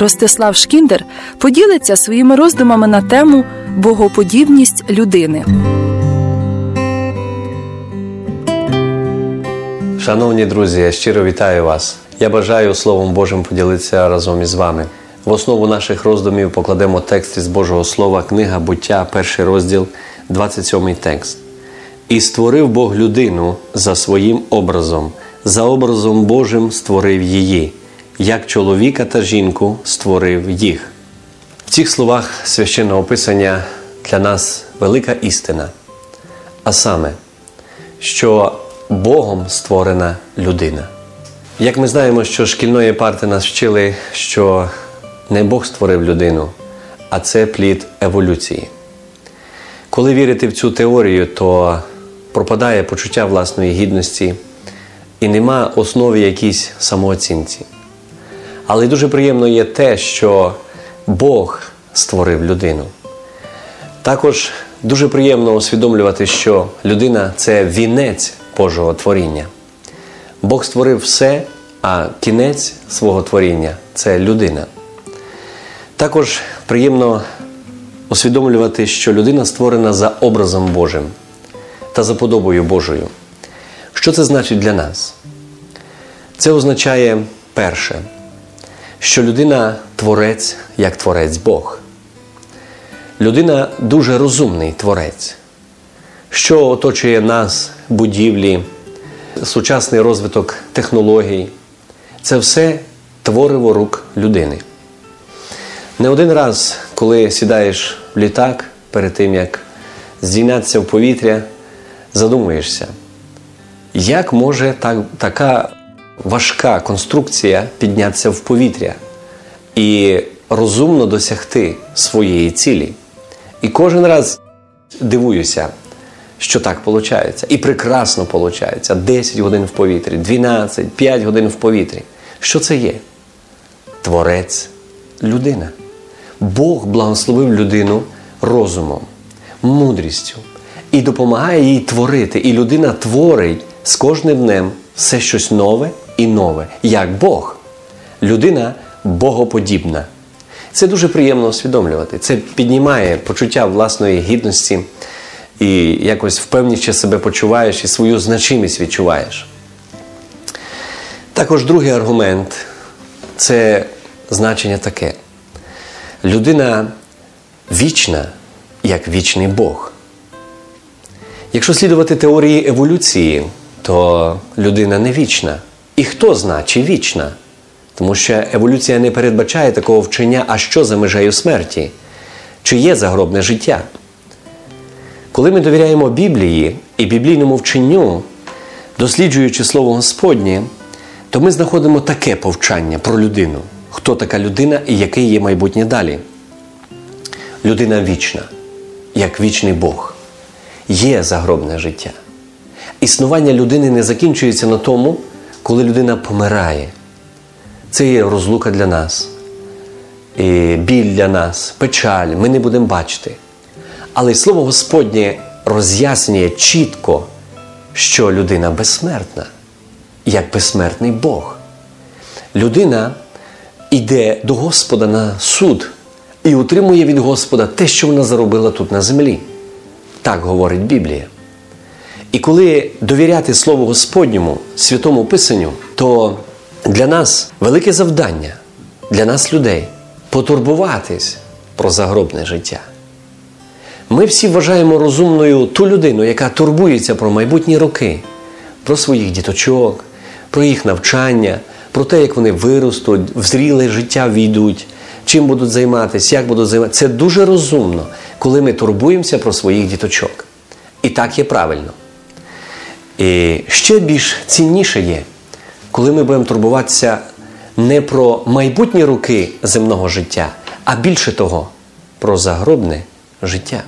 Ростислав Шкіндер поділиться своїми роздумами на тему «Богоподібність людини». Шановні друзі, я щиро вітаю вас. Я бажаю Словом Божим поділитися разом із вами. В основу наших роздумів покладемо текст із Божого Слова, книга Буття, 1 розділ, 27 текст. «І створив Бог людину за своїм образом, за образом Божим створив її, як чоловіка та жінку створив їх». В цих словах Священного Писання для нас велика істина, а саме, що Богом створена людина. Як ми знаємо, що шкільної парти нас вчили, що не Бог створив людину, а це плід еволюції. Коли вірити в цю теорію, то пропадає почуття власної гідності і нема основи якійсь самооцінці. Але дуже приємно є те, що Бог створив людину. Також дуже приємно усвідомлювати, що людина – це вінець Божого творіння. Бог створив все, а кінець свого творіння – це людина. Також приємно усвідомлювати, що людина створена за образом Божим та за подобою Божою. Що це значить для нас? Це означає, перше, що людина – творець, як творець Бог. Людина – дуже розумний творець. Що оточує нас, будівлі, сучасний розвиток технологій – це все твориво рук людини. Не один раз, коли сідаєш в літак, перед тим, як здійнятися в повітря, задумуєшся, як може така важка конструкція піднятися в повітря і розумно досягти своєї цілі. І кожен раз дивуюся, що так виходить. І прекрасно виходить. 10 годин в повітрі, 12, 5 годин в повітрі. Що це є? Творець – людина. Бог благословив людину розумом, мудрістю і допомагає їй творити. І людина творить з кожним днем все щось нове і нове, як Бог. Людина богоподібна. Це дуже приємно усвідомлювати. Це піднімає почуття власної гідності і якось впевніше себе почуваєш і свою значимість відчуваєш. Також другий аргумент – це значення таке. Людина вічна, як вічний Бог. Якщо слідувати теорії еволюції, то людина не вічна. І хто знає, чи вічна? Тому що еволюція не передбачає такого вчення, а що за межею смерті? Чи є загробне життя? Коли ми довіряємо Біблії і біблійному вченню, досліджуючи Слово Господнє, то ми знаходимо таке повчання про людину. Хто така людина і яке є майбутнє далі? Людина вічна, як вічний Бог. Є загробне життя. Існування людини не закінчується на тому, коли людина помирає. Це є розлука для нас, і біль для нас, печаль, ми не будемо бачити. Але Слово Господнє роз'яснює чітко, що людина безсмертна, як безсмертний Бог. Людина йде до Господа на суд і отримує від Господа те, що вона заробила тут на землі. Так говорить Біблія. І коли довіряти Слову Господньому, Святому Писанню, то для нас велике завдання, для нас людей, потурбуватись про загробне життя. Ми всі вважаємо розумною ту людину, яка турбується про майбутні роки, про своїх діточок, про їх навчання, про те, як вони виростуть, в зріле життя війдуть, чим будуть займатися, як будуть займатися. Це дуже розумно, коли ми турбуємося про своїх діточок. І так є правильно. І ще більш цінніше є, коли ми будемо турбуватися не про майбутні роки земного життя, а більше того, про загробне життя.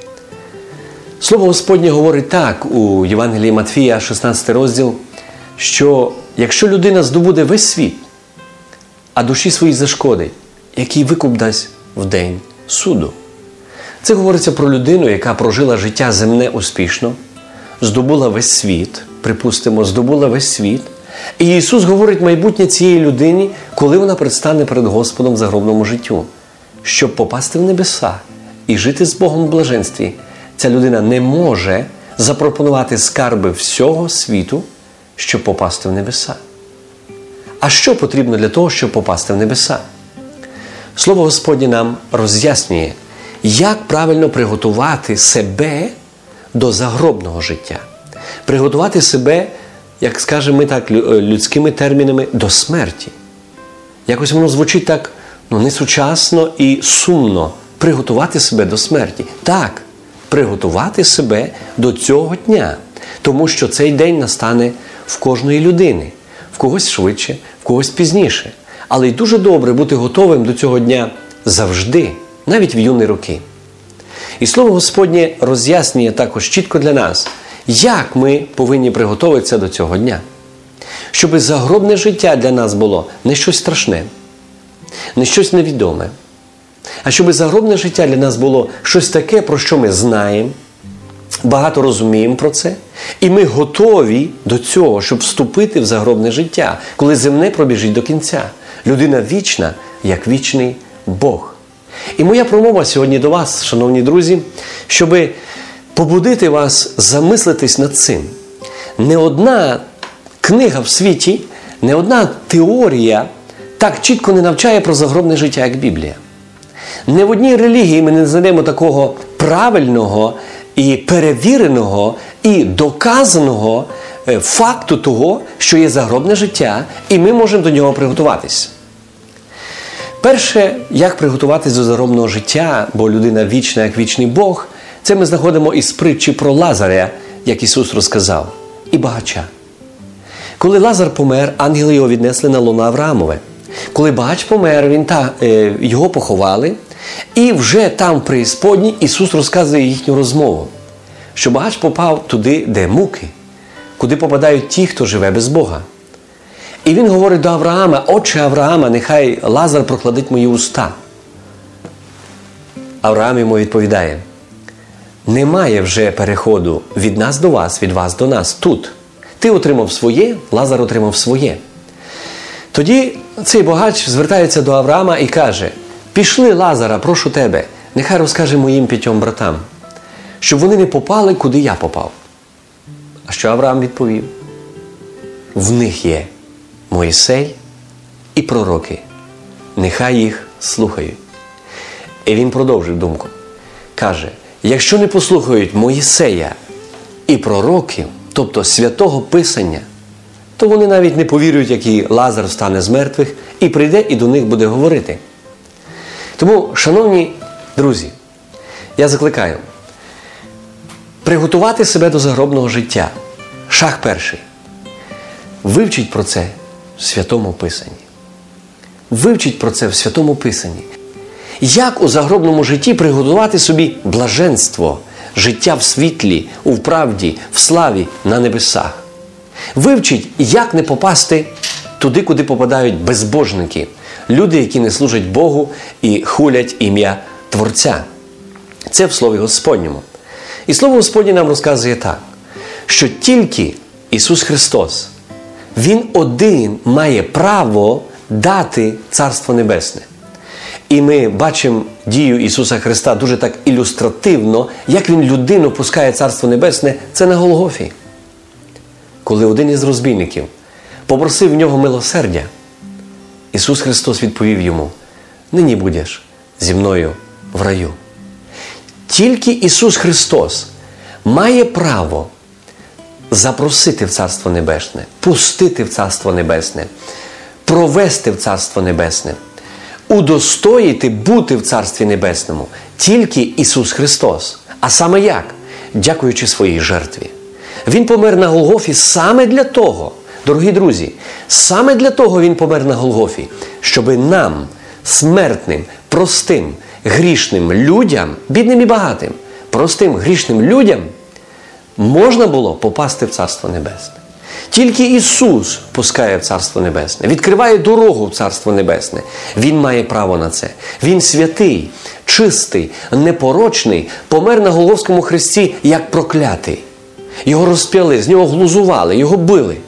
Слово Господнє говорить так у Євангелії Матфія, 16 розділ, що якщо людина здобуде весь світ, а душі своїй зашкодить, який викуп дасть в день суду. Це говориться про людину, яка прожила життя земне успішно, здобула весь світ, припустимо, здобула весь світ, І Ісус говорить майбутнє цієї людині, коли вона предстане перед Господом в загробному життю. Щоб попасти в небеса і жити з Богом в блаженстві, ця людина не може запропонувати скарби всього світу, щоб попасти в небеса. А що потрібно для того, щоб попасти в небеса? Слово Господнє нам роз'яснює, як правильно приготувати себе до загробного життя. Приготувати себе, як скажемо ми так людськими термінами, до смерті. Якось воно звучить так несучасно і сумно. Приготувати себе до смерті. Так, приготувати себе до цього дня. Тому що цей день настане в кожної людини. В когось швидше, в когось пізніше. Але й дуже добре бути готовим до цього дня завжди, навіть в юні роки. І Слово Господнє роз'яснює також чітко для нас, як ми повинні приготуватися до цього дня. Щоб загробне життя для нас було не щось страшне, не щось невідоме, а щоб загробне життя для нас було щось таке, про що ми знаємо, багато розуміємо про це, і ми готові до цього, щоб вступити в загробне життя, коли земне пробіжить до кінця. Людина вічна, як вічний Бог. І моя промова сьогодні до вас, шановні друзі, щоб побудити вас замислитись над цим. Не одна книга в світі, не одна теорія так чітко не навчає про загробне життя, як Біблія. Не в одній релігії ми не знайдемо такого правильного і перевіреного і доказаного факту того, що є загробне життя, і ми можемо до нього приготуватись. Перше, як приготуватись до загробного життя, бо людина вічна, як вічний Бог, це ми знаходимо із притчі про Лазаря, як Ісус розказав, і багача. Коли Лазар помер, ангели його віднесли на лоно Авраамове. Коли багач помер, його поховали, і вже там в преісподній Ісус розказує їхню розмову, що багач попав туди, де муки, куди попадають ті, хто живе без Бога. І він говорить до Авраама: «Отче Авраама, нехай Лазар прокладить мої уста». Авраам йому відповідає: «Немає вже переходу від нас до вас, від вас до нас тут. Ти отримав своє, Лазар отримав своє». Тоді цей богач звертається до Авраама і каже: «Пішли Лазара, прошу тебе, нехай розкаже моїм 5 братам, щоб вони не попали, куди я попав». А що Авраам відповів? «В них є Мойсей і пророки, нехай їх слухають». І він продовжив думку. Каже: «Якщо не послухають Мойсея і пророків, тобто Святого Писання, то вони навіть не повірять, який Лазар встане з мертвих і прийде і до них буде говорити». Тому, шановні друзі, я закликаю приготувати себе до загробного життя. Шаг перший. Вивчіть про це в Святому Писанні. Вивчіть про це в Святому Писанні. Як у загробному житті приготувати собі блаженство, життя в світлі, у правді, в славі, на небесах. Вивчіть, як не попасти туди, куди попадають безбожники, люди, які не служать Богу і хулять ім'я Творця. Це в Слові Господньому. І Слово Господнє нам розказує так, що тільки Ісус Христос, Він один має право дати Царство Небесне. І ми бачимо дію Ісуса Христа дуже так ілюстративно, як Він людину пускає Царство Небесне, це на Голгофі. Коли один із розбійників попросив в нього милосердя, Ісус Христос відповів йому: «Нині будеш зі мною в раю». Тільки Ісус Христос має право запросити в Царство Небесне, пустити в Царство Небесне, провести в Царство Небесне, удостоїти бути в Царстві Небесному. Тільки Ісус Христос. А саме як? Дякуючи своїй жертві. Він помер на Голгофі саме для того, дорогі друзі, саме для того Він помер на Голгофі, щоби нам, смертним, простим, грішним людям, бідним і багатим, простим грішним людям, можна було попасти в Царство Небесне. Тільки Ісус пускає в Царство Небесне, відкриває дорогу в Царство Небесне. Він має право на це. Він святий, чистий, непорочний, помер на Голгофському хресті як проклятий. Його розп'яли, з нього глузували, його били.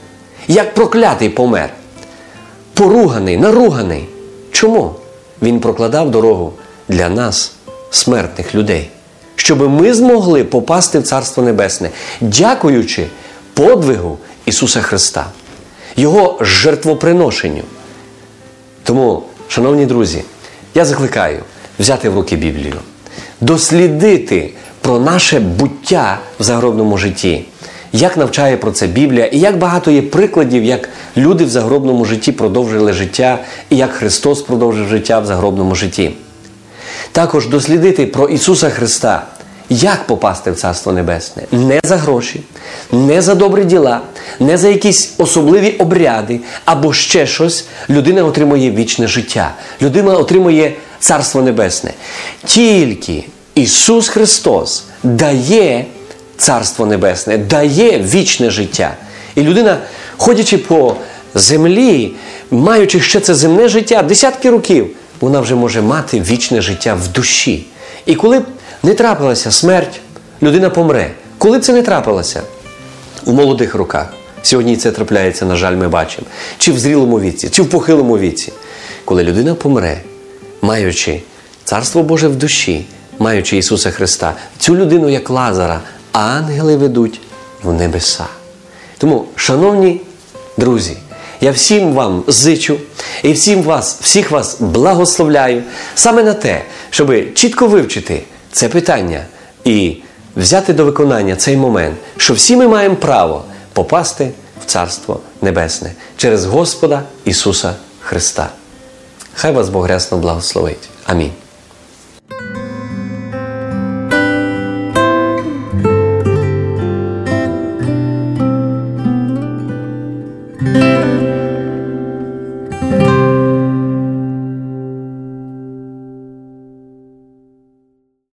як проклятий помер. Поруганий, наруганий. Чому? Він прокладав дорогу для нас, смертних людей, щоб ми змогли попасти в Царство Небесне, дякуючи подвигу Ісуса Христа, Його жертвоприношенню. Тому, шановні друзі, я закликаю взяти в руки Біблію, дослідити про наше буття в загробному житті, як навчає про це Біблія, і як багато є прикладів, як люди в загробному житті продовжили життя, і як Христос продовжив життя в загробному житті. Також дослідити про Ісуса Христа, як попасти в Царство Небесне. Не за гроші, не за добрі діла, не за якісь особливі обряди або ще щось. Людина отримує вічне життя. Людина отримує Царство Небесне. Тільки Ісус Христос дає Царство Небесне, дає вічне життя. І людина, ходячи по землі, маючи ще це земне життя, десятки років, вона вже може мати вічне життя в душі. І коли б не трапилася смерть, людина помре. Коли б це не трапилося? У молодих роках. Сьогодні це трапляється, на жаль, ми бачимо. Чи в зрілому віці, чи в похилому віці. Коли людина помре, маючи Царство Боже в душі, маючи Ісуса Христа, цю людину, як Лазара, ангели ведуть в небеса. Тому, шановні друзі, я всім вам зичу і всіх вас благословляю саме на те, щоб чітко вивчити це питання і взяти до виконання цей момент, що всі ми маємо право попасти в Царство Небесне через Господа Ісуса Христа. Хай вас Бог рясно благословить. Амінь.